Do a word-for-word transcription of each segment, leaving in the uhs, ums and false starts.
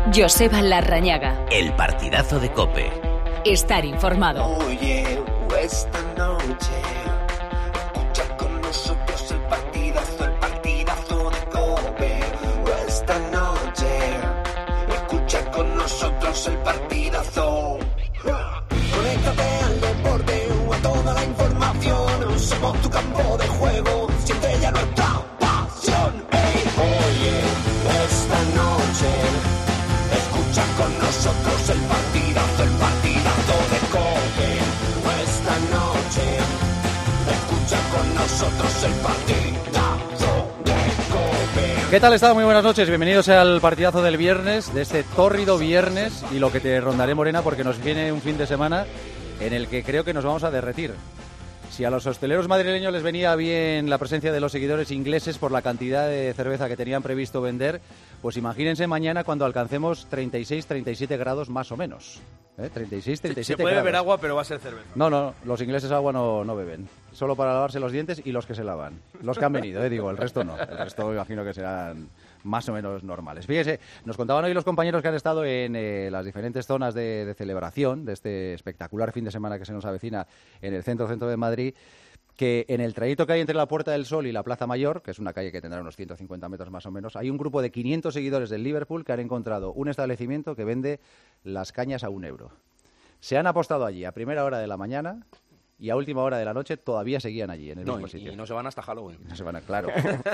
Joseba Larrañaga. El partidazo de COPE. Estar informado. Oye, esta noche escucha con nosotros el partidazo, el partidazo de COPE. Esta noche escucha con nosotros el partidazo. Conéctate al deporte o a toda la información. Somos tu campo de juego, siente ya nuestra pasión. Hey, oye, esta noche escucha con nosotros el partidazo, el partidazo de COPE. Esta noche escucha con nosotros el partidazo de COPE. ¿Qué tal está? Muy buenas noches, bienvenidos al partidazo del viernes, de este tórrido viernes y lo que te rondaré, Morena, porque nos viene un fin de semana en el que creo que nos vamos a derretir. Si a los hosteleros madrileños les venía bien la presencia de los seguidores ingleses por la cantidad de cerveza que tenían previsto vender, pues imagínense mañana cuando alcancemos treinta y seis, treinta y siete grados más o menos. ¿Eh? treinta y seis, treinta y siete Se puede grados. beber agua, pero va a ser cerveza. No, no, los ingleses agua no, no beben. Solo para lavarse los dientes y los que se lavan. Los que han venido, eh, digo, el resto no. El resto imagino que serán más o menos normales. Fíjese, nos contaban hoy los compañeros que han estado en eh, las diferentes zonas de, de celebración de este espectacular fin de semana que se nos avecina en el centro-centro de Madrid, que en el trayecto que hay entre la Puerta del Sol y la Plaza Mayor, que es una calle que tendrá unos ciento cincuenta metros más o menos, hay un grupo de quinientos seguidores del Liverpool que han encontrado un establecimiento que vende las cañas a un euro. Se han apostado allí a primera hora de la mañana y a última hora de la noche todavía seguían allí, en el no, mismo y, sitio. Y no se van hasta Halloween. No se van a, claro.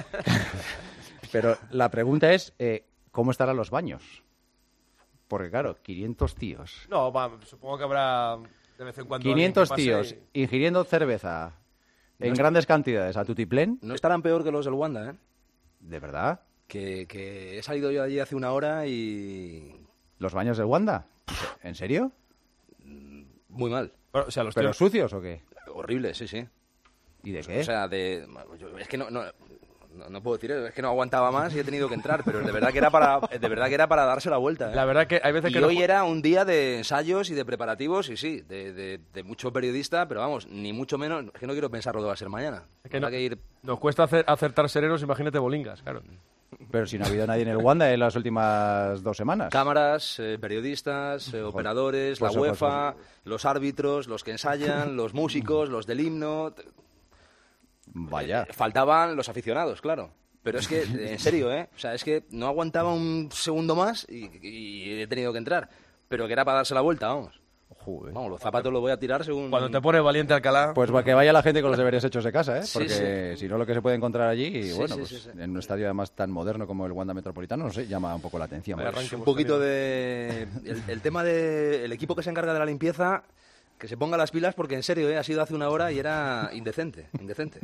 Pero la pregunta es, eh, ¿cómo estarán los baños? Porque claro, quinientos tíos. No, va, supongo que habrá de vez en cuando quinientos alguien que tíos pase y... ingiriendo cerveza en No grandes cantidades a tutiplén. No estarán peor que los del Wanda, ¿eh? ¿De verdad? Que, que he salido yo de allí hace una hora y... ¿Los baños del Wanda? ¿En serio? Muy mal. Bueno, o sea, los ¿Pero tíos... sucios o qué? Horrible, sí, sí. ¿Y de qué? O sea, de... yo- es que no... no... No, no puedo decir eso, es que no aguantaba más y he tenido que entrar, pero de verdad que era para, de verdad que era para darse la vuelta, ¿eh? La verdad que hay veces Y que... no- hoy era un día de ensayos y de preparativos, y sí, de, de, de mucho periodista, pero vamos, ni mucho menos, es que no quiero pensar lo que va a ser mañana. es que Habrá no- que ir... Nos cuesta hacer- acertar serenos, imagínate bolingas, claro. Pero si no ha habido nadie en el Wanda en las últimas dos semanas. Cámaras, eh, periodistas, eh, operadores, Pues, la pues, UEFA, los árbitros, los que ensayan, los músicos, los del himno... Vaya. Eh, Faltaban los aficionados, claro. Pero es que, en serio, ¿eh? O sea, es que no aguantaba un segundo más y, y he tenido que entrar. Pero que era para darse la vuelta, vamos. Joder. Vamos, los zapatos los voy a tirar según... Cuando te pones valiente Alcalá... Pues para que vaya la gente con los deberes hechos de casa, ¿eh? Sí, Porque si no, lo que se puede encontrar allí, y Sí, bueno, sí, pues sí, sí. en un estadio además tan moderno como el Wanda Metropolitano, no sé, llama un poco la atención. Vaya Pues, arranque. un poquito de... El, el tema del equipo que se encarga de la limpieza, que se ponga las pilas porque, en serio, ¿eh? Ha sido hace una hora y era indecente, indecente.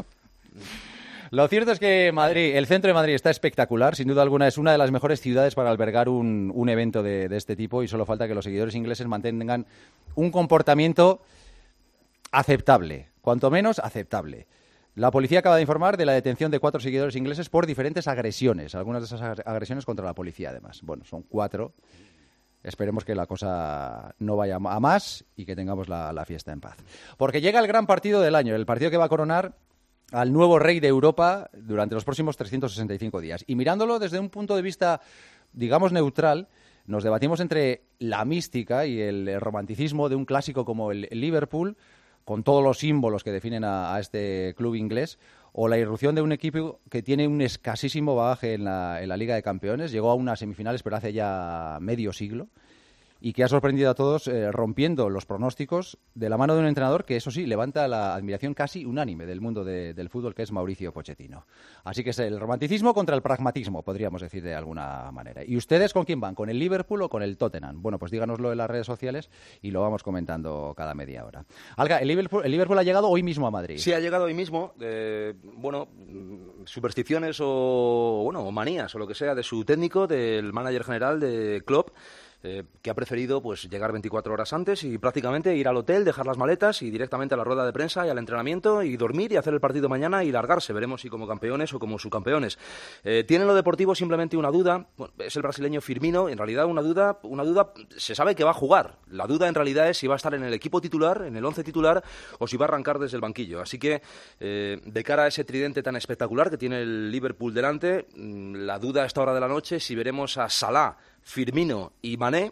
Lo cierto es que Madrid, el centro de Madrid está espectacular, sin duda alguna es una de las mejores ciudades para albergar un, un evento de, de este tipo y solo falta que los seguidores ingleses mantengan un comportamiento aceptable, cuanto menos aceptable. La policía acaba de informar de la detención de cuatro seguidores ingleses por diferentes agresiones, algunas de esas agresiones contra la policía además. Bueno, son cuatro. Esperemos que la cosa no vaya a más y que tengamos la, la fiesta en paz. Porque llega el gran partido del año, el partido que va a coronar al nuevo rey de Europa durante los próximos trescientos sesenta y cinco días. Y mirándolo desde un punto de vista, digamos, neutral, nos debatimos entre la mística y el romanticismo de un clásico como el Liverpool, con todos los símbolos que definen a, a este club inglés, o la irrupción de un equipo que tiene un escasísimo bagaje en la, en la Liga de Campeones, llegó a unas semifinales pero hace ya medio siglo, y que ha sorprendido a todos eh, rompiendo los pronósticos de la mano de un entrenador que, eso sí, levanta la admiración casi unánime del mundo de, del fútbol, que es Mauricio Pochettino. Así que es el romanticismo contra el pragmatismo, podríamos decir de alguna manera. ¿Y ustedes con quién van? ¿Con el Liverpool o con el Tottenham? Bueno, pues díganoslo en las redes sociales y lo vamos comentando cada media hora. Alga, el Liverpool, el Liverpool ha llegado hoy mismo a Madrid. Sí, ha llegado hoy mismo. Eh, bueno, supersticiones o, bueno, o manías o lo que sea de su técnico, del manager general de Klopp, Eh, que ha preferido pues llegar veinticuatro horas antes y prácticamente ir al hotel, dejar las maletas y directamente a la rueda de prensa y al entrenamiento y dormir y hacer el partido mañana y largarse. Veremos si como campeones o como subcampeones. Eh, tiene en lo deportivo simplemente una duda. Bueno, es el brasileño Firmino. En realidad una duda, una duda se sabe que va a jugar. La duda en realidad es si va a estar en el equipo titular, en el once titular, o si va a arrancar desde el banquillo. Así que eh, de cara a ese tridente tan espectacular que tiene el Liverpool delante, la duda a esta hora de la noche si veremos a Salah Firmino y Mané,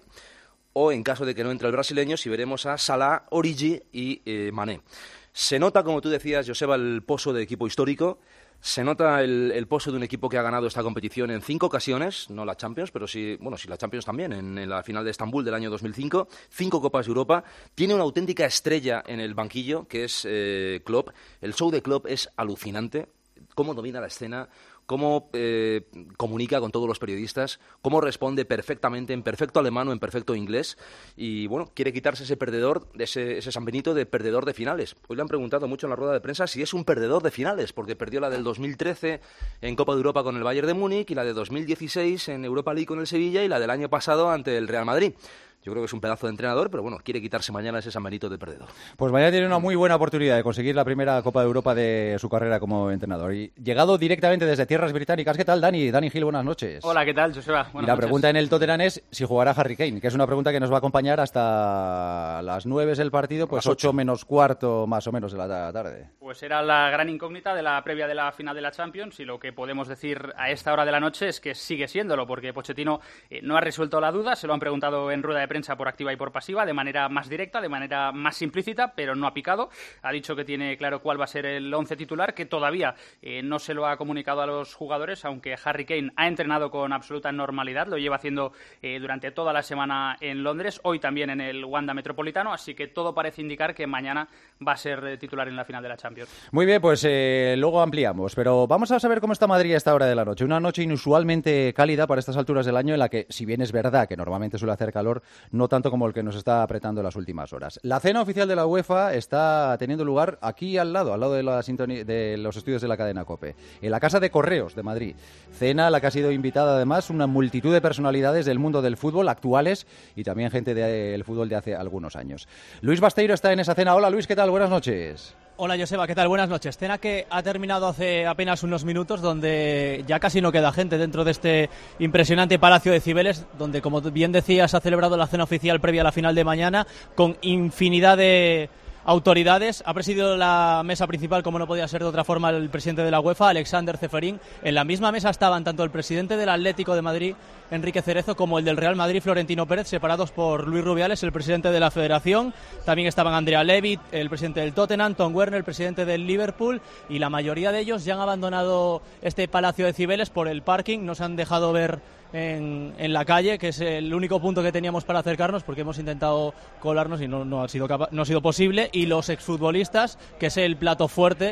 o en caso de que no entre el brasileño, si veremos a Salah, Origi y eh, Mané. Se nota, como tú decías, Joseba, el pozo de equipo histórico. Se nota el, el pozo de un equipo que ha ganado esta competición en cinco ocasiones, no la Champions, pero sí, bueno, sí la Champions también, en, en la final de Estambul del año dos mil cinco, cinco Copas de Europa. Tiene una auténtica estrella en el banquillo, que es eh, Klopp. El show de Klopp es alucinante, cómo domina la escena, cómo eh, comunica con todos los periodistas, cómo responde perfectamente, en perfecto alemán o en perfecto inglés, y bueno, quiere quitarse ese perdedor, ese, ese San Benito de perdedor de finales. Hoy le han preguntado mucho en la rueda de prensa si es un perdedor de finales, porque perdió la del dos mil trece en Copa de Europa con el Bayern de Múnich, y la de dos mil dieciséis en Europa League con el Sevilla, y la del año pasado ante el Real Madrid. Yo creo que es un pedazo de entrenador, pero bueno, quiere quitarse mañana ese San Benito de perdedor. Pues mañana tiene una muy buena oportunidad de conseguir la primera Copa de Europa de su carrera como entrenador. Y llegado directamente desde tierras británicas, ¿qué tal, Dani? Dani Gil, buenas noches. Hola, ¿qué tal, Joseba? Buenas y la noches. pregunta en el Tottenham es si jugará Harry Kane, que es una pregunta que nos va a acompañar hasta las nueve del partido, pues ocho menos cuarto más o menos de la tarde. Pues era la gran incógnita de la previa de la final de la Champions, y lo que podemos decir a esta hora de la noche es que sigue siéndolo, porque Pochettino eh, no ha resuelto la duda. Se lo han preguntado en rueda de prensa por activa y por pasiva, de manera más directa, de manera más implícita, pero no ha picado. Ha dicho que tiene claro cuál va a ser el once titular, que todavía eh, no se lo ha comunicado a los jugadores, aunque Harry Kane ha entrenado con absoluta normalidad, lo lleva haciendo eh, durante toda la semana en Londres, hoy también en el Wanda Metropolitano, así que todo parece indicar que mañana va a ser eh, titular en la final de la Champions. Muy bien, pues eh, luego ampliamos, pero vamos a saber cómo está Madrid a esta hora de la noche. Una noche inusualmente cálida para estas alturas del año, en la que, si bien es verdad que normalmente suele hacer calor, no tanto como el que nos está apretando en las últimas horas. La cena oficial de la UEFA está teniendo lugar aquí al lado, al lado de, la sintonía, de los estudios de la cadena COPE, en la Casa de Correos de Madrid. Cena a la que ha sido invitada además una multitud de personalidades del mundo del fútbol actuales y también gente del fútbol de hace algunos años. Luis Basteiro está en esa cena. Hola Luis, ¿qué tal? Buenas noches. Hola Joseba, ¿qué tal? Buenas noches. Cena que ha terminado hace apenas unos minutos, donde ya casi no queda gente dentro de este impresionante Palacio de Cibeles, donde, como bien decías, ha celebrado la cena oficial previa a la final de mañana con infinidad de autoridades. Ha presidido la mesa principal, como no podía ser de otra forma, el presidente de la UEFA, Alexander Ceferín. En la misma mesa estaban tanto el presidente del Atlético de Madrid, Enrique Cerezo, como el del Real Madrid, Florentino Pérez, separados por Luis Rubiales, el presidente de la Federación. También estaban Andrea Levy, el presidente del Tottenham, Tom Werner, el presidente del Liverpool, y la mayoría de ellos ya han abandonado este Palacio de Cibeles por el parking. No se han dejado ver En, en la calle, que es el único punto que teníamos para acercarnos, porque hemos intentado colarnos y no, no, ha, sido capa- no ha sido posible. Y los exfutbolistas, que es el plato fuerte,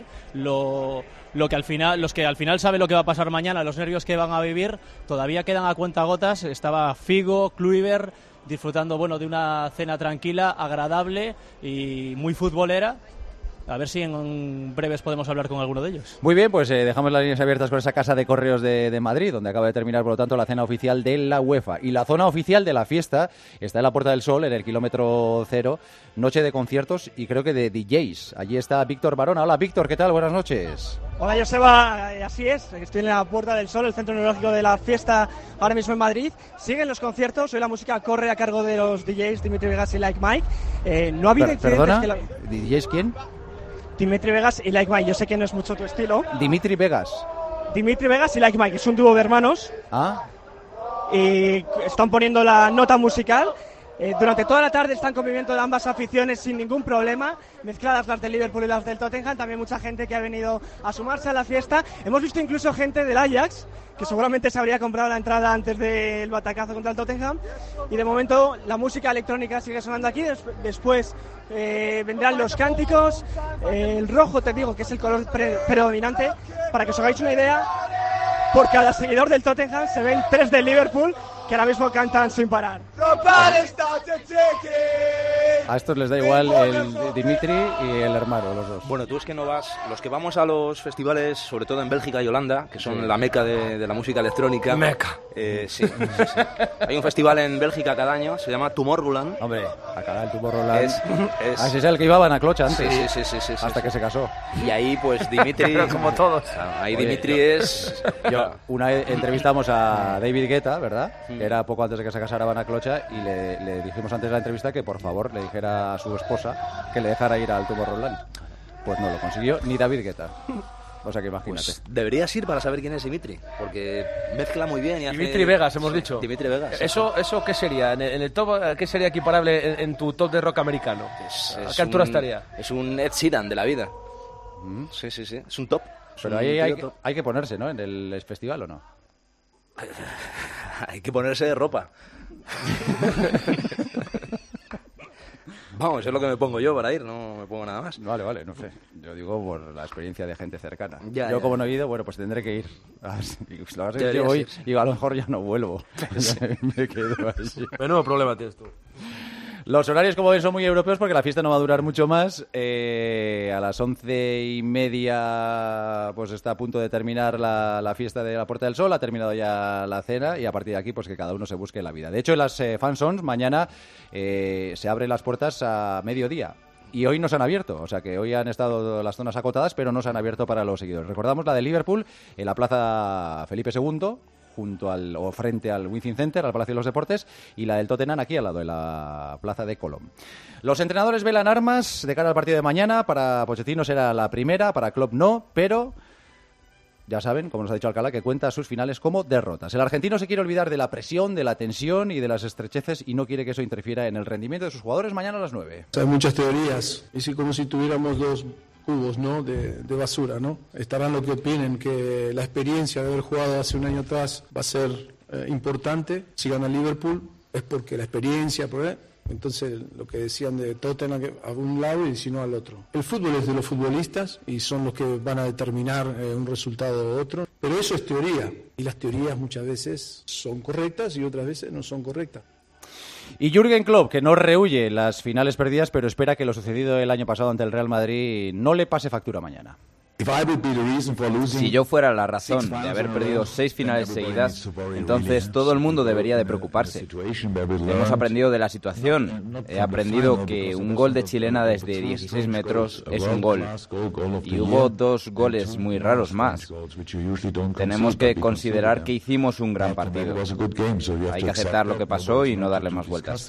lo, lo que al final, los que al final saben lo que va a pasar mañana, los nervios que van a vivir, todavía quedan a cuentagotas. Estaba Figo, Kluivert, disfrutando bueno de una cena tranquila, agradable y muy futbolera. A ver si en breves podemos hablar con alguno de ellos. Muy bien, pues eh, dejamos las líneas abiertas con esa Casa de Correos de, de Madrid, donde acaba de terminar, por lo tanto, la cena oficial de la UEFA. Y la zona oficial de la fiesta está en la Puerta del Sol, en el kilómetro cero, noche de conciertos y creo que de D Js. Allí está Víctor Barona. Hola, Víctor, ¿qué tal? Buenas noches. Hola, Joseba, así es, estoy en la Puerta del Sol, el centro neurálgico de la fiesta, ahora mismo en Madrid. Siguen los conciertos, hoy la música corre a cargo de los D Js Dimitri Vegas y Like Mike. Eh, no ha habido Per- ¿Perdona? que la... ¿D Js quién? Dimitri Vegas y Like Mike, yo sé que no es mucho tu estilo. Dimitri Vegas. Dimitri Vegas y Like Mike, es un dúo de hermanos. Ah. Y están poniendo la nota musical. Eh, durante toda la tarde están conviviendo de ambas aficiones sin ningún problema, mezcladas las del Liverpool y las del Tottenham. También mucha gente que ha venido a sumarse a la fiesta. Hemos visto incluso gente del Ajax, que seguramente se habría comprado la entrada antes del batacazo contra el Tottenham. Y de momento la música electrónica sigue sonando aquí. Des- después eh, vendrán los cánticos. Eh, el rojo, te digo, que es el color pre- predominante. Para que os hagáis una idea, por cada seguidor del Tottenham se ven tres del Liverpool, que ahora mismo cantan sin parar. A estos les da igual el Dimitri y el hermano, los dos. Bueno, tú es que no vas, los que vamos a los festivales, sobre todo en Bélgica y Holanda, que son Sí. la meca de, de la música electrónica. Meca. Eh, sí, sí, sí. Hay un festival en Bélgica cada año, se llama Tomorrowland. Hombre, acá el tubo Roland. Es, es- Así es el que iba a Banaclocha antes. Sí, sí, sí, sí, sí, hasta sí. que se casó. Y ahí, pues, Dimitri... Pero como todos. Claro, ahí Oye, Dimitri yo- es... Yo, una vez entrevistamos a David Guetta, ¿verdad? Que era poco antes de que se casara Banaclocha, y le, le dijimos antes de la entrevista que por favor le dijera a su esposa que le dejara ir al tubo Roland. Pues no lo consiguió ni David Guetta. O sea que imagínate. Pues deberías ir para saber quién es Dimitri, porque mezcla muy bien y hace... Dimitri Vegas, hemos dicho. Dimitri Vegas. ¿Eso, eso qué sería? ¿En el, en el top, qué sería equiparable en, en tu top de rock americano? Es, ¿A es qué altura un, estaría? Es un Ed Sheeran de la vida. Mm. Sí, sí, sí. Es un top. Es Pero un ahí hay, top. hay que ponerse, ¿no? En el festival, ¿o no? Hay que ponerse de ropa. Vamos, es lo que me pongo yo para ir, no me pongo nada más. Vale, vale, no sé. Yo digo por la experiencia de gente cercana. Ya, yo ya. como no he ido, bueno, pues tendré que ir. Así, la verdad es que Deberías voy ir. y a lo mejor ya no vuelvo. Me quedo así. Menudo problema tienes tú. Los horarios, como ven, son muy europeos porque la fiesta no va a durar mucho más. Eh, a las once y media pues está a punto de terminar la, la fiesta de la Puerta del Sol, ha terminado ya la cena y a partir de aquí pues que cada uno se busque la vida. De hecho, en las eh, fansons mañana eh, se abren las puertas a mediodía. Y hoy no se han abierto, o sea que hoy han estado las zonas acotadas, pero no se han abierto para los seguidores. Recordamos la de Liverpool en la Plaza Felipe segundo, junto al o frente al Within Center, al Palacio de los Deportes, y la del Tottenham aquí al lado, en la Plaza de Colón. Los entrenadores velan armas de cara al partido de mañana. Para Pochettino será la primera, para Klopp no, pero ya saben, como nos ha dicho Alcalá, que cuenta sus finales como derrotas. El argentino se quiere olvidar de la presión, de la tensión y de las estrecheces y no quiere que eso interfiera en el rendimiento de sus jugadores mañana a las nueve. Hay muchas teorías, es como si tuviéramos dos cubos, ¿no? de, de basura, ¿no? Estarán los que opinen que la experiencia de haber jugado hace un año atrás va a ser eh, importante. Si gana Liverpool es porque la experiencia, por entonces lo que decían de Tottenham a un lado y si no al otro. El fútbol es de los futbolistas y son los que van a determinar eh, un resultado u otro, pero eso es teoría y las teorías muchas veces son correctas y otras veces no son correctas. Y Jürgen Klopp, que no rehúye las finales perdidas, pero espera que lo sucedido el año pasado ante el Real Madrid no le pase factura mañana. Si yo fuera la razón de haber perdido seis finales seguidas, entonces todo el mundo debería de preocuparse. Hemos aprendido de la situación. He aprendido que un gol de chilena desde dieciséis metros es un gol. Y hubo dos goles muy raros más. Tenemos que considerar que hicimos un gran partido. Hay que aceptar lo que pasó y no darle más vueltas.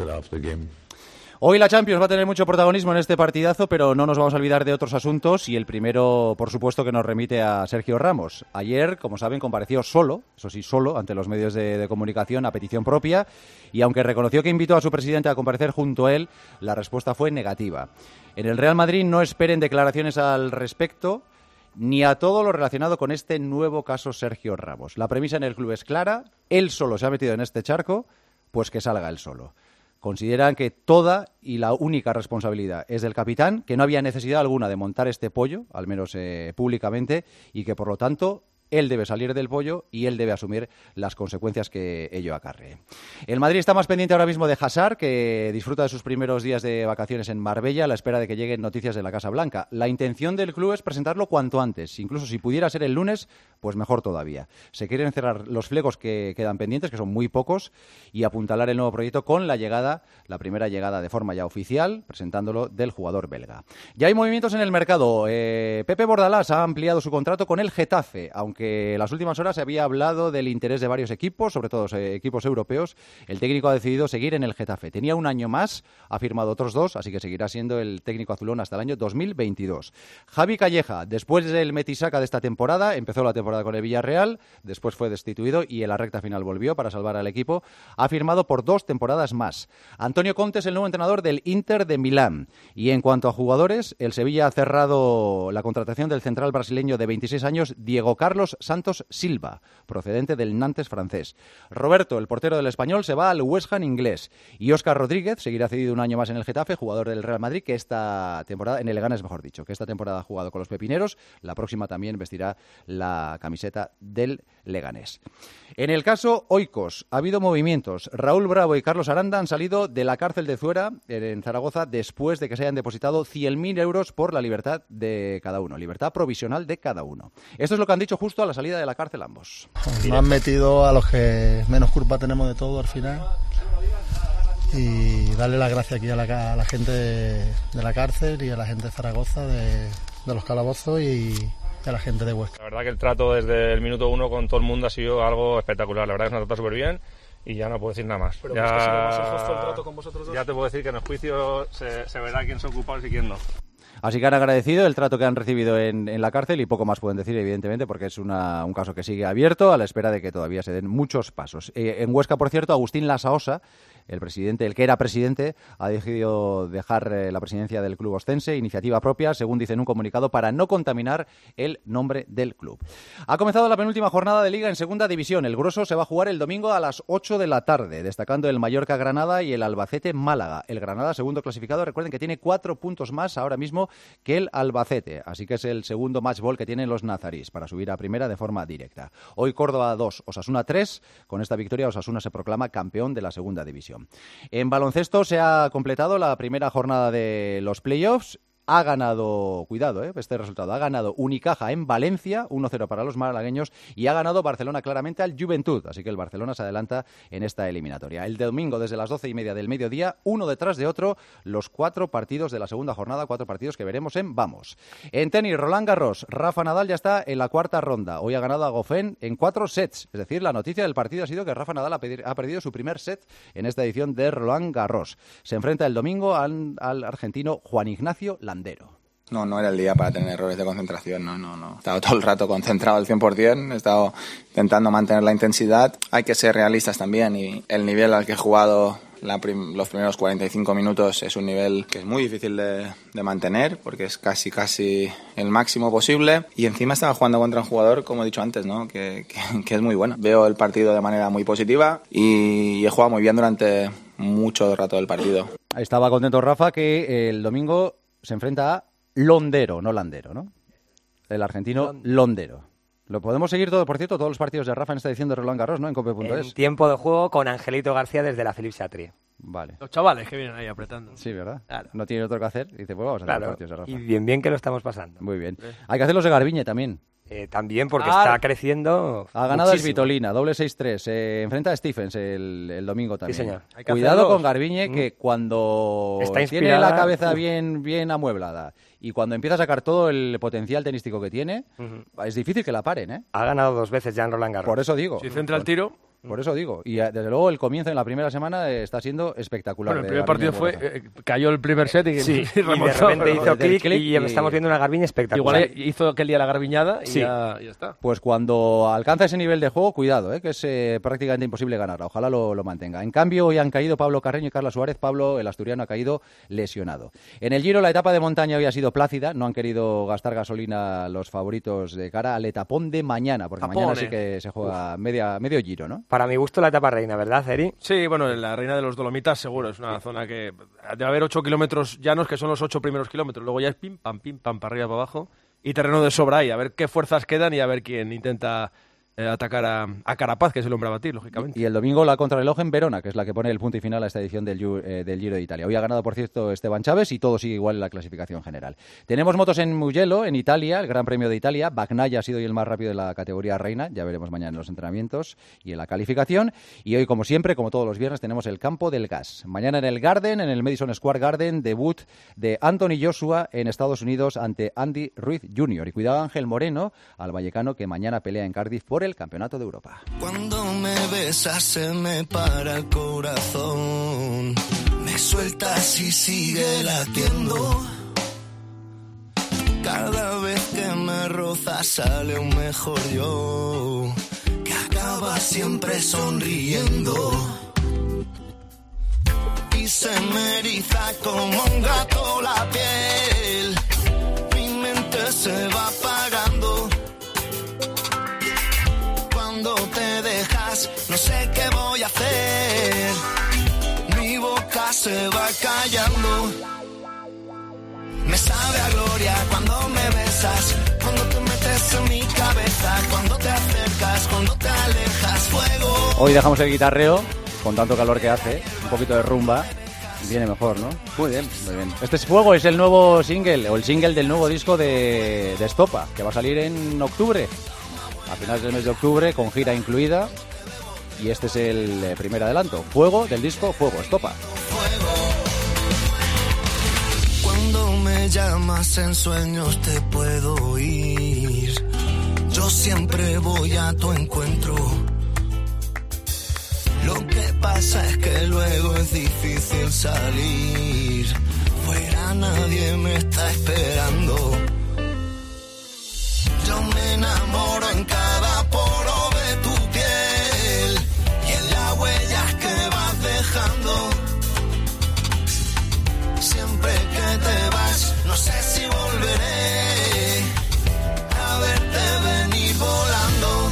Hoy la Champions va a tener mucho protagonismo en este partidazo, pero no nos vamos a olvidar de otros asuntos y el primero, por supuesto, que nos remite a Sergio Ramos. Ayer, como saben, compareció solo, eso sí, solo, ante los medios de, de comunicación a petición propia y aunque reconoció que invitó a su presidente a comparecer junto a él, la respuesta fue negativa. En el Real Madrid no esperen declaraciones al respecto ni a todo lo relacionado con este nuevo caso Sergio Ramos. La premisa en el club es clara, él solo se ha metido en este charco, pues que salga él solo. Consideran que toda y la única responsabilidad es del capitán, que no había necesidad alguna de montar este pollo, al menos eh, públicamente, y que por lo tanto él debe salir del pollo y él debe asumir las consecuencias que ello acarree. El Madrid está más pendiente ahora mismo de Hazard, que disfruta de sus primeros días de vacaciones en Marbella a la espera de que lleguen noticias de la Casa Blanca. La intención del club es presentarlo cuanto antes, incluso si pudiera ser el lunes, pues mejor todavía. Se quieren cerrar los flecos que quedan pendientes, que son muy pocos, y apuntalar el nuevo proyecto con la llegada, la primera llegada de forma ya oficial, presentándolo del jugador belga. Ya hay movimientos en el mercado. Eh, Pepe Bordalás ha ampliado su contrato con el Getafe, aunque que en las últimas horas se había hablado del interés de varios equipos, sobre todo eh, equipos europeos. El técnico ha decidido seguir en el Getafe. Tenía un año más, ha firmado otros dos, así que seguirá siendo el técnico azulón hasta el año dos mil veintidós. Javi Calleja, después del Metisaca de esta temporada, empezó la temporada con el Villarreal, después fue destituido y en la recta final volvió para salvar al equipo. Ha firmado por dos temporadas más. Antonio Conte es el nuevo entrenador del Inter de Milán. Y en cuanto a jugadores, el Sevilla ha cerrado la contratación del central brasileño de veintiséis años, Diego Carlos Santos Silva, procedente del Nantes francés. Roberto, el portero del Español, se va al West Ham inglés. Y Óscar Rodríguez seguirá cedido un año más en el Getafe, jugador del Real Madrid, que esta temporada, en el Leganés mejor dicho, que esta temporada ha jugado con los pepineros. La próxima también vestirá la camiseta del Leganés. En el caso Oikos, ha habido movimientos. Raúl Bravo y Carlos Aranda han salido de la cárcel de Zuera, en Zaragoza, después de que se hayan depositado cien mil euros por la libertad de cada uno, libertad provisional de cada uno. Esto es lo que han dicho justo a la salida de la cárcel ambos. Nos han metido a los que menos culpa tenemos de todo al final, y darle las gracias aquí a la, a la gente de, de la cárcel y a la gente de Zaragoza, de, de los calabozos y a la gente de Huesca. La verdad que el trato desde el minuto uno con todo el mundo ha sido algo espectacular. La verdad que nos ha tratado súper bien y ya no puedo decir nada más. Pero ya, pues que ha sido más injusto el trato con vosotros dos. Ya te puedo decir que en el juicio se, se verá quién son culpables y quién no. Así que han agradecido el trato que han recibido en, en la cárcel y poco más pueden decir, evidentemente, porque es una, un caso que sigue abierto a la espera de que todavía se den muchos pasos. Eh, en Huesca, por cierto, Agustín Lasaosa, el presidente, el que era presidente, ha decidido dejar eh, la presidencia del club ostense, iniciativa propia, según dice en un comunicado, para no contaminar el nombre del club. Ha comenzado la penúltima jornada de Liga en Segunda División. El Grueso se va a jugar el domingo a las ocho de la tarde, destacando el Mallorca-Granada y el Albacete-Málaga. El Granada, segundo clasificado, recuerden que tiene cuatro puntos más ahora mismo que el Albacete, así que es el segundo match ball que tienen los nazarís para subir a primera de forma directa. Hoy Córdoba dos, Osasuna tres. Con esta victoria Osasuna se proclama campeón de la Segunda División. En baloncesto se ha completado la primera jornada de los playoffs. Ha ganado, cuidado, eh, este resultado, ha ganado Unicaja en Valencia, uno cero para los malagueños, y ha ganado Barcelona claramente al Juventud, así que el Barcelona se adelanta en esta eliminatoria. El domingo desde las doce y media del mediodía, uno detrás de otro, los cuatro partidos de la segunda jornada, cuatro partidos que veremos en Vamos. En tenis, Roland Garros, Rafa Nadal ya está en la cuarta ronda, hoy ha ganado a Goffin en cuatro sets, es decir, la noticia del partido ha sido que Rafa Nadal ha, pedir, ha perdido su primer set en esta edición de Roland Garros. Se enfrenta el domingo al, al argentino Juan Ignacio Landero. No, no era el día para tener errores de concentración, no, no, no. He estado todo el rato concentrado al cien por ciento, he estado intentando mantener la intensidad. Hay que ser realistas también y el nivel al que he jugado la prim- los primeros cuarenta y cinco minutos es un nivel que es muy difícil de, de mantener porque es casi, casi el máximo posible. Y encima estaba jugando contra un jugador, como he dicho antes, ¿no? que, que, que es muy bueno. Veo el partido de manera muy positiva y, y he jugado muy bien durante mucho rato del partido. Estaba contento Rafa que el domingo se enfrenta a Londero, no Landero, ¿no? El argentino Londero. Lo podemos seguir todo, por cierto, todos los partidos de Rafa en esta edición de Roland Garros, ¿no? En cope punto es. En tiempo de juego con Angelito García desde la Philippe Chatrier. Vale. Los chavales que vienen ahí apretando. Sí, ¿verdad? Claro. No tiene otro que hacer. Y dice, pues vamos a hacer Claro. los partidos de Rafa. Y bien, bien que lo estamos pasando. Muy bien. Hay que hacer los de Garbiñe también. Eh, también porque Ah, está creciendo. Ha ganado el muchísimo. Svitolina, doble seis tres. Se enfrenta a Stephens el, el domingo también. Sí, señor. Hay que Cuidado hacerlos. con Garbiñe, que cuando Está tiene inspirada. la cabeza Uf. bien, bien amueblada y cuando empieza a sacar todo el potencial tenístico que tiene, Ujú. es difícil que la paren, ¿eh? Ha ganado dos veces ya en Roland Garros. Por eso digo. Si centra el tiro. Por eso digo. Y eh, desde luego el comienzo en la primera semana eh, está siendo espectacular. Bueno, el de primer Garbiñe partido en fue, Huelva. eh, cayó el primer set y, Sí, y y de remontó. repente hizo Desde el clic clic y, y- estamos viendo una Garbiñe espectacular. Igual hizo aquel día la garbiñada y Sí. ya, ya está. Pues cuando alcanza ese nivel de juego, cuidado, ¿eh? que es eh, prácticamente imposible ganarla. Ojalá lo, lo mantenga. En cambio, hoy han caído Pablo Carreño y Carla Suárez. Pablo, el asturiano, ha caído lesionado. En el Giro, la etapa de montaña hoy ha sido plácida. No han querido gastar gasolina los favoritos de cara al etapón de mañana, porque Tapone. mañana sí que se juega media, medio Giro, ¿no? Para mi gusto la etapa reina, ¿verdad, Eri? Sí, bueno, en la Reina de los Dolomitas seguro, es una zona que debe haber ocho kilómetros llanos, que son los ocho primeros kilómetros, luego ya es pim, pam, pim, pam, para arriba, para abajo, y terreno de sobra ahí, a ver qué fuerzas quedan y a ver quién intenta eh, atacar a, a Carapaz, que es el hombre a batir, lógicamente. Y el domingo la contrarreloj en Verona, que es la que pone el punto y final a esta edición del, Giu- eh, del Giro de Italia. Hoy ha ganado, por cierto, Esteban Chávez y todo sigue igual en la clasificación general. Tenemos motos en Mugello, en Italia, el Gran Premio de Italia. Bagnaia ha sido hoy el más rápido de la categoría reina. Ya veremos mañana en los entrenamientos y en la calificación. Y hoy, como siempre, como todos los viernes, tenemos el Campo del Gas. Mañana en el Garden, en el Madison Square Garden, debut de Anthony Joshua en Estados Unidos ante Andy Ruiz junior Y cuidado Ángel Moreno, al vallecano, que mañana pelea en Cardiff por el Campeonato de Europa. Cuando me besas se me para el corazón, me sueltas y sigue latiendo. Cada vez que me rozas sale un mejor yo, que acaba siempre sonriendo. Y se me eriza como un gato la piel, mi mente se va apagando. Cuando te dejas, no sé qué voy a hacer. Mi boca se va callando. Me sabe a gloria cuando me besas, cuando te metes en mi cabeza, cuando te acercas, cuando te alejas, fuego. Hoy dejamos el guitarreo, con tanto calor que hace, un poquito de rumba, viene mejor, ¿no? Muy bien, muy bien. Este es Fuego, es el nuevo single, o el single del nuevo disco de, de Estopa, que va a salir en octubre. A finales del mes de octubre, con gira incluida. Y este es el eh, primer adelanto. Fuego del disco Fuego, Estopa. Cuando me llamas en sueños te puedo oír. Yo siempre voy a tu encuentro. Lo que pasa es que luego es difícil salir. Afuera nadie me está esperando. Yo me enamoro en cada poro de tu piel y en las huellas que vas dejando. Siempre que te vas, no sé si volveré a verte venir volando.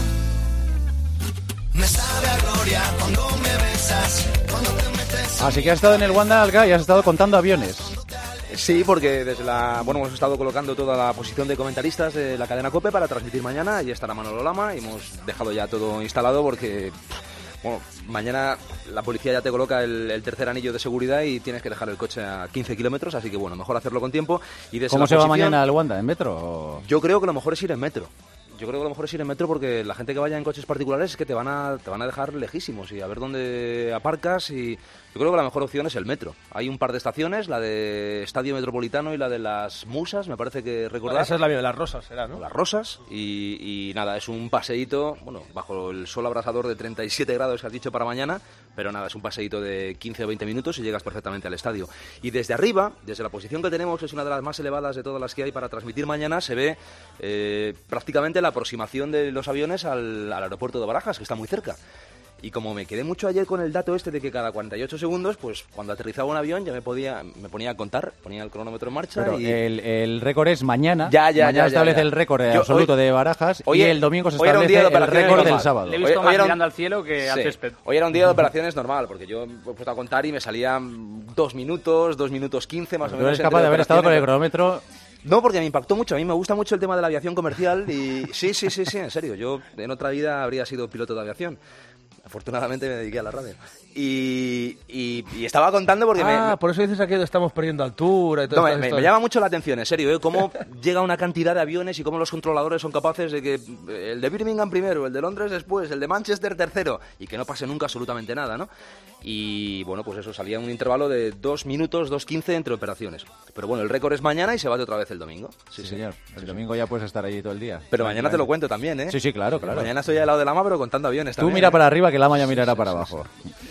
Me sabe a gloria cuando me besas, cuando te metes. Así que has estado en el Wanda Alga y has estado contando aviones. Sí, porque desde la bueno hemos estado colocando toda la posición de comentaristas de la cadena COPE para transmitir mañana. Allí estará Manolo Lama y hemos dejado ya todo instalado porque bueno, mañana la policía ya te coloca el, el tercer anillo de seguridad y tienes que dejar el coche a quince kilómetros, así que bueno, mejor hacerlo con tiempo. Y desde ¿Cómo la se posición, va mañana al Wanda? ¿En metro? O... Yo creo que lo mejor es ir en metro. Yo creo que lo mejor es ir en metro porque la gente que vaya en coches particulares es que te van a, te van a dejar lejísimos y a ver dónde aparcas y yo creo que la mejor opción es el metro. Hay un par de estaciones, la de Estadio Metropolitano y la de las Musas, me parece que recordar. Esa es la de las Rosas, será, ¿no? Las Rosas y, y nada, es un paseíto, bueno, bajo el sol abrasador de treinta y siete grados que has dicho para mañana, pero nada, es un paseíto de quince o veinte minutos y llegas perfectamente al estadio. Y desde arriba, desde la posición que tenemos, que es una de las más elevadas de todas las que hay para transmitir mañana, se ve eh, prácticamente la aproximación de los aviones al, al aeropuerto de Barajas, que está muy cerca. Y como me quedé mucho ayer con el dato este de que cada cuarenta y ocho segundos, pues cuando aterrizaba un avión ya me podía me ponía a contar, ponía el cronómetro en marcha. Pero y el, el récord es mañana. Ya, ya, mañana ya, establece ya, ya. el récord Yo absoluto hoy, de Barajas hoy, y el domingo se hoy era un establece día de el récord normal. del sábado. Le he visto Hoy- más hoy era un- mirando al cielo que al Sí. césped. Hoy era un día de operaciones normal, porque yo me he puesto a contar y me salían dos minutos, dos minutos quince más o Tú menos. eres capaz de haber estado con el cronómetro. No, porque me impactó mucho. A mí me gusta mucho el tema de la aviación comercial y sí, sí, sí, sí, en serio. Yo en otra vida habría sido piloto de aviación. Afortunadamente me dediqué a la radio. Y, y, y estaba contando porque ah, me... por eso dices aquí que estamos perdiendo altura y todo No, me, esto, me- esto. me llama mucho la atención, en serio, ¿eh? Cómo llega una cantidad de aviones y cómo los controladores son capaces de que el de Birmingham primero, el de Londres después, el de Manchester tercero, y que no pase nunca absolutamente nada, ¿no? Y bueno, pues eso, salía un intervalo de dos minutos, dos quince entre operaciones. Pero bueno, el récord es mañana y se bate otra vez el domingo. Sí, sí señor. El domingo ya puedes estar allí todo el día. Pero mañana te lo cuento también, ¿eh? Sí, sí, claro, claro. Mañana estoy al lado del Lama, pero contando aviones Tú también. mira ¿eh? para arriba, que Lama ya mirará para abajo.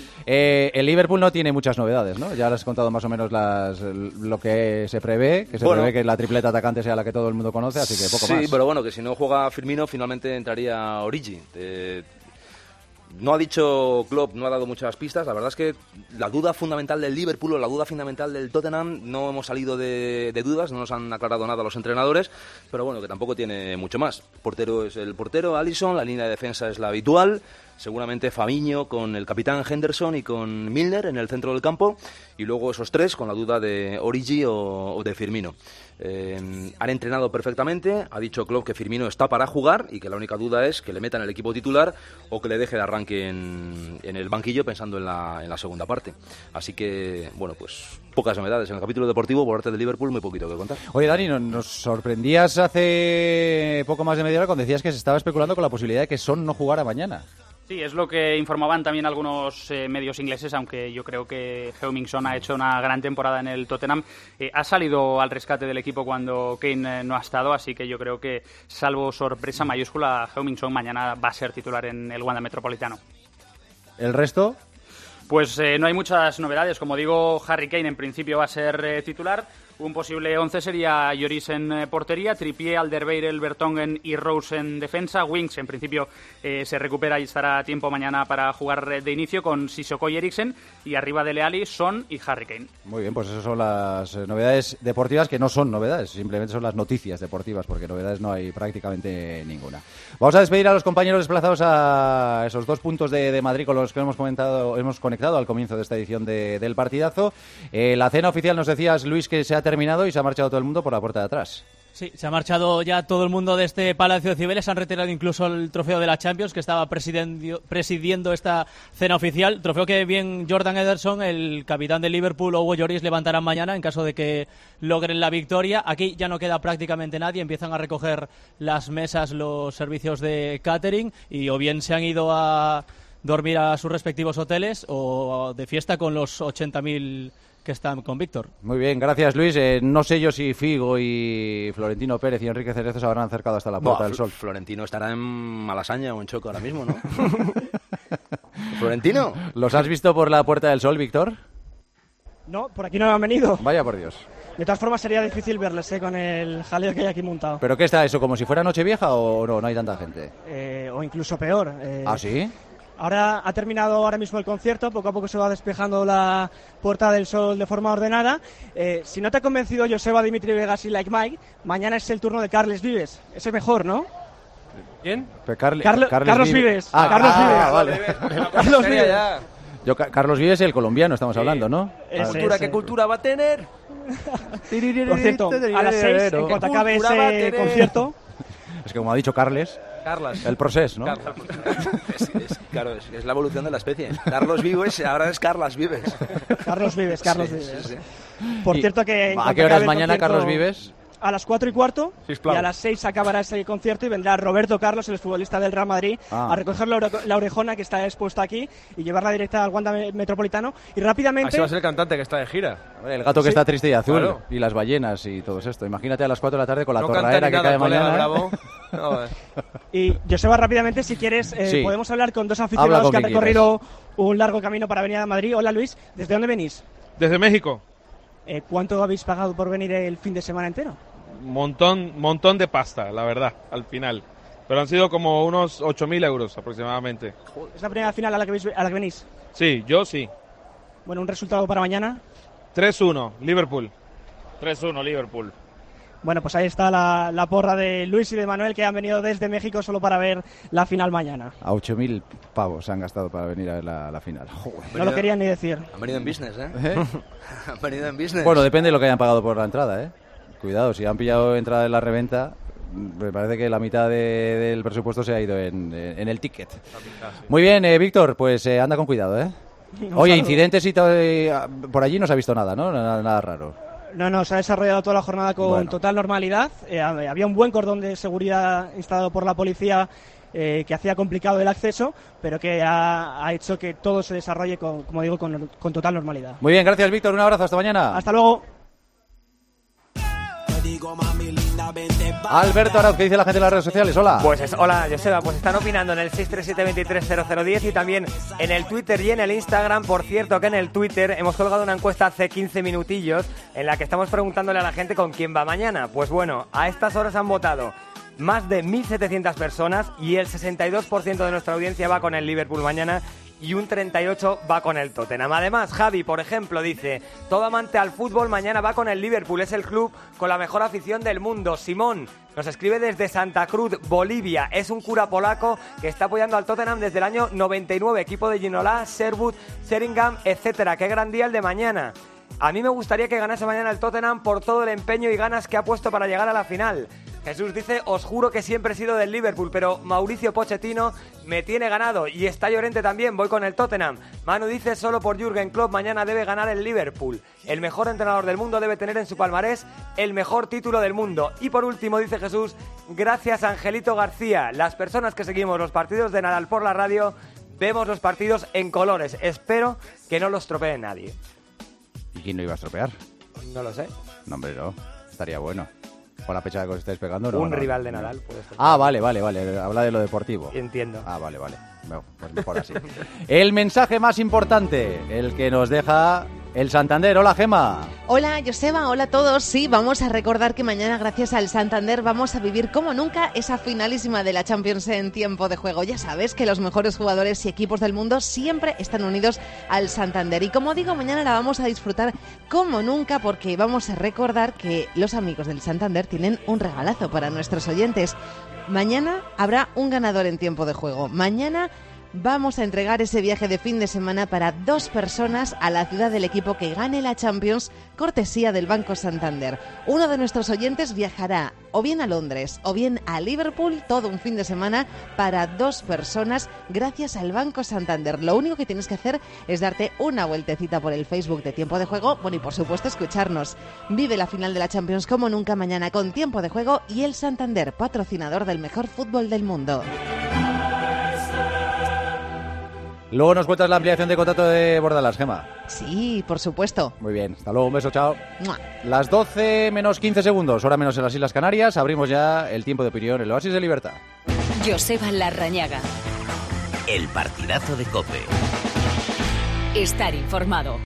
Eh, el Liverpool no tiene muchas novedades, ¿no? Ya les has contado más o menos las, lo que se prevé, que se Bueno. prevé que la tripleta atacante sea la que todo el mundo conoce, así que poco sí, más. pero bueno, que si no juega Firmino, finalmente entraría Origi. Eh, no ha dicho Klopp, no ha dado muchas pistas. La verdad es que la duda fundamental del Liverpool o la duda fundamental del Tottenham, no hemos salido de, de dudas, no nos han aclarado nada los entrenadores, pero bueno, que tampoco tiene mucho más. Portero es el portero, Alisson, la línea de defensa es la habitual. Seguramente Fabinho con el capitán Henderson y con Milner en el centro del campo y luego esos tres con la duda de Origi o, o de Firmino. Eh, han entrenado perfectamente, ha dicho Klopp que Firmino está para jugar y que la única duda es que le metan el equipo titular o que le deje de arranque en, en el banquillo pensando en la, en la segunda parte. Así que, bueno, pues pocas novedades en el capítulo deportivo por parte del Liverpool, muy poquito que contar. Oye, Dani, no- nos sorprendías hace poco más de media hora cuando decías que se estaba especulando con la posibilidad de que Son no jugara mañana. Sí, es lo que informaban también algunos eh, medios ingleses, aunque yo creo que Heung-min Son ha hecho una gran temporada en el Tottenham. Eh, ha salido al rescate del equipo cuando Kane eh, no ha estado, así que yo creo que, salvo sorpresa mayúscula, Heung-min Son mañana va a ser titular en el Wanda Metropolitano. ¿El resto? Pues eh, no hay muchas novedades. Como digo, Harry Kane en principio va a ser eh, titular. Un posible once sería Lloris en eh, portería, Trippier, Alderweireld, Vertonghen y Rose en defensa. Winks en principio eh, se recupera y estará a tiempo mañana para jugar eh, de inicio con Sissoko y Eriksen. Y arriba Dele Alli, Son y Harry Kane. Muy bien, pues esas son las eh, novedades deportivas que no son novedades, simplemente son las noticias deportivas, porque novedades no hay prácticamente ninguna. Vamos a despedir a los compañeros desplazados a esos dos puntos de, de Madrid con los que hemos comentado, hemos conectado al comienzo de esta edición de- del partidazo. Eh, la cena oficial, nos decías, Luis, que se ha terminado y se ha marchado todo el mundo por la puerta de atrás. Sí, se ha marchado ya todo el mundo de este Palacio de Cibeles, han retirado incluso el trofeo de la Champions que estaba presidendio- presidiendo esta cena oficial, trofeo que bien Jordan Henderson, el capitán del Liverpool, o Hugo Lloris levantarán mañana en caso de que logren la victoria. Aquí ya no queda prácticamente nadie, empiezan a recoger las mesas los servicios de catering y o bien se han ido a dormir a sus respectivos hoteles o de fiesta con los ochenta mil que están con Víctor. Muy bien, gracias Luis. Eh, no sé yo si Figo y Florentino Pérez y Enrique Cerezo se habrán acercado hasta la Puerta Buah, del Sol. Florentino estará en Malasaña o en Choco ahora mismo, ¿no? ¿Florentino? ¿Los has visto por la Puerta del Sol, Víctor? No, por aquí no han venido. Vaya por Dios. De todas formas sería difícil verles ¿eh? Con el jaleo que hay aquí montado. ¿Pero qué está eso? ¿Como si fuera Nochevieja o no? No hay tanta gente. Eh, o incluso peor. Eh, ¿Ah, sí? Ahora ha terminado ahora mismo el concierto, poco a poco se va despejando la Puerta del Sol de forma ordenada. Eh, si no te ha convencido Joseba, Dimitri Vegas y Like Mike, mañana es el turno de Carles Vives. Ese es mejor, ¿no? ¿Quién? Carle, Carlo, Carles Carlos Vives. Vives. Ah, Carlos ah, Vives. Vale. Carlos Vives. Ya. Yo, Carlos Vives, el colombiano, estamos sí. hablando, ¿no? Ese, ¿Cultura, ese. ¿Qué cultura va a tener? Por cierto, a las seis, en cuanto acabe ese concierto... Es que como ha dicho Carles... Carlas. El procés, ¿no? Carlos. Es, es, claro, es, es la evolución de la especie. Carlos Vives, ahora es Carlas Vives. Carlos Vives, Carlos sí, Vives. Sí, sí. Por Y, cierto que... ¿A qué hora es mañana Carlos Vives? A las cuatro y cuarto, sí, y a las seis acabará ese concierto y vendrá Roberto Carlos, el futbolista del Real Madrid, ah. a recoger la, ore- la orejona que está expuesta aquí y llevarla directa al Wanda Metropolitano. Y rápidamente... Así va a ser el cantante que está de gira. El gato que sí. está triste y azul, claro. Y las ballenas y todo esto. Imagínate a las cuatro de la tarde con la no torradera que nada, cae colega, mañana. Bravo. No, y Joseba, rápidamente, si quieres, eh, sí. podemos hablar con dos aficionados con que han quien recorrido un largo camino para venir a Madrid. Hola Luis, ¿desde dónde venís? Desde México. Eh, ¿Cuánto habéis pagado por venir el fin de semana entero? Montón, montón de pasta, la verdad, al final. Pero han sido como unos ocho mil euros aproximadamente. ¿Es la primera final a la que, veis, a la que venís? Sí, yo sí. Bueno, ¿un resultado para mañana? tres uno, Liverpool. tres uno, Liverpool. Bueno, pues ahí está la, la porra de Luis y de Manuel, que han venido desde México solo para ver la final mañana. A ocho mil pavos se han gastado para venir a ver la, la final. Joder. No lo querían ni decir. Han venido en business, ¿eh? ¿Eh? Han venido en business. Bueno, depende de lo que hayan pagado por la entrada, ¿eh? Cuidado, si han pillado entrada en la reventa, me parece que la mitad de, del presupuesto se ha ido en, en el ticket. Muy bien, eh, Víctor, pues eh, anda con cuidado, ¿eh? Oye, incidentes y todo, eh, por allí no se ha visto nada, ¿no? Nada, nada raro. No, no, se ha desarrollado toda la jornada con Bueno. total normalidad. Eh, había un buen cordón de seguridad instalado por la policía eh, que hacía complicado el acceso, pero que ha, ha hecho que todo se desarrolle, con, como digo, con, con total normalidad. Muy bien, gracias, Víctor. Un abrazo, hasta mañana. Hasta luego. Alberto Arauz, ¿qué dice la gente en las redes sociales? Hola. Pues es, hola, Joseba, pues están opinando en el seis tres siete, dos tres cero cero uno cero y también en el Twitter y en el Instagram. Por cierto, que en el Twitter hemos colgado una encuesta hace quince minutillos en la que estamos preguntándole a la gente con quién va mañana. Pues bueno, a estas horas han votado más de mil setecientas personas y el sesenta y dos por ciento de nuestra audiencia va con el Liverpool mañana y un treinta y ocho por ciento va con el Tottenham. Además, Javi, por ejemplo, dice: todo amante al fútbol mañana va con el Liverpool, es el club con la mejor afición del mundo. Simón nos escribe desde Santa Cruz, Bolivia, es un cura polaco que está apoyando al Tottenham desde el año noventa y nueve, equipo de Ginola, Sherwood, Sheringham, etcétera. Qué gran día el de mañana. A mí me gustaría que ganase mañana el Tottenham por todo el empeño y ganas que ha puesto para llegar a la final. Jesús dice: os juro que siempre he sido del Liverpool, pero Mauricio Pochettino me tiene ganado. Y está Llorente también, voy con el Tottenham. Manu dice: solo por Jürgen Klopp mañana debe ganar el Liverpool. El mejor entrenador del mundo debe tener en su palmarés el mejor título del mundo. Y por último dice Jesús: gracias Angelito García. Las personas que seguimos los partidos de Nadal por la radio vemos los partidos en colores. Espero que no los estropee nadie. ¿Y quién lo iba a estropear? No lo sé. No, hombre, no. Estaría bueno. Con la pechada que os estáis pegando, ¿no? Un no, rival no, de no. Nadal puede ser. Ah, vale, vale, vale. Habla de lo deportivo. Entiendo. Ah, vale, vale. Bueno, pues mejor así. El mensaje más importante, el que nos deja el Santander. Hola, Gema. Hola, Joseba. Hola a todos. Sí, vamos a recordar que mañana, gracias al Santander, vamos a vivir como nunca esa finalísima de la Champions en tiempo de juego. Ya sabes que los mejores jugadores y equipos del mundo siempre están unidos al Santander. Y como digo, mañana la vamos a disfrutar como nunca porque vamos a recordar que los amigos del Santander tienen un regalazo para nuestros oyentes. Mañana habrá un ganador en tiempo de juego. Mañana vamos a entregar ese viaje de fin de semana para dos personas a la ciudad del equipo que gane la Champions, cortesía del Banco Santander. Uno de nuestros oyentes viajará o bien a Londres o bien a Liverpool todo un fin de semana para dos personas gracias al Banco Santander. Lo único que tienes que hacer es darte una vueltecita por el Facebook de Tiempo de Juego, bueno, y por supuesto escucharnos. Vive la final de la Champions como nunca mañana con Tiempo de Juego y el Santander, patrocinador del mejor fútbol del mundo. Luego nos cuentas la ampliación de contrato de Bordalas, Gema. Sí, por supuesto. Muy bien, hasta luego, un beso, chao. ¡Mua! Las doce menos quince segundos, hora menos en las Islas Canarias, abrimos ya el tiempo de opinión, el Oasis de Libertad. Joseba Larrañaga. El partidazo de COPE. Estar informado.